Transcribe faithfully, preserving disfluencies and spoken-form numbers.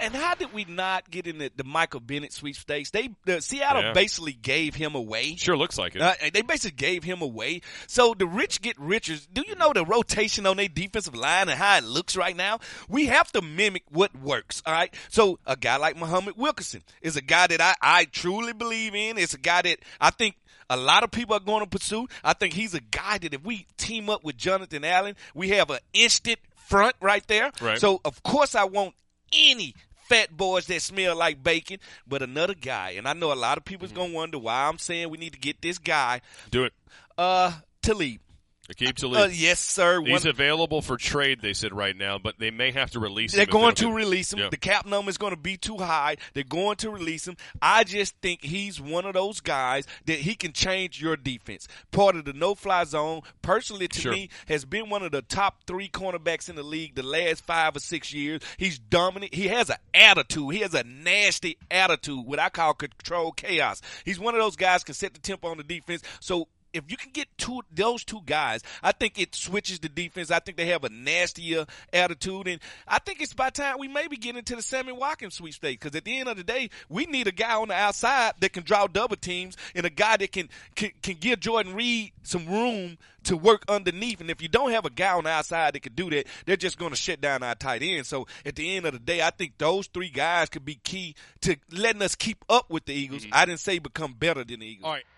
and how did we not get in the, the Michael Bennett sweepstakes? They the Seattle Yeah. basically gave him away. Sure looks like it. Uh, they basically gave him away. So the rich get richer. Do you know the rotation on their defensive line and how it looks right now? We have to mimic what works, all right? So a guy like Muhammad Wilkerson is a guy that I, I truly believe in. It's a guy that I think a lot of people are going to pursue. I think he's a guy that if we team up with Jonathan Allen, we have an instant front right there. Right. So, of course, I want any fat boys that smell like bacon, but another guy. And I know a lot of people's Mm-hmm. going to wonder why I'm saying we need to get this guy, Do it. uh, Talib. Aqib Talib. Uh, yes, sir. He's One- available for trade, they said right now, but they may have to release him. They're if going they to don't get- release him. Yeah. The cap number is going to be too high. They're going to release him. I just think he's one of those guys that he can change your defense. Part of the no-fly zone, personally to Sure. me, has been one of the top three cornerbacks in the league the last five or six years. He's dominant. He has an attitude. He has a nasty attitude, what I call control chaos. He's one of those guys can set the tempo on the defense. So if you can get two those two guys, I think it switches the defense. I think they have a nastier attitude, and I think it's by time we maybe get into the Sammy Watkins sweepstakes. Because at the end of the day, we need a guy on the outside that can draw double teams, and a guy that can can, can give Jordan Reed some room to work underneath. And if you don't have a guy on the outside that can do that, they're just going to shut down our tight end. So at the end of the day, I think those three guys could be key to letting us keep up with the Eagles. I didn't say become better than the Eagles. All right.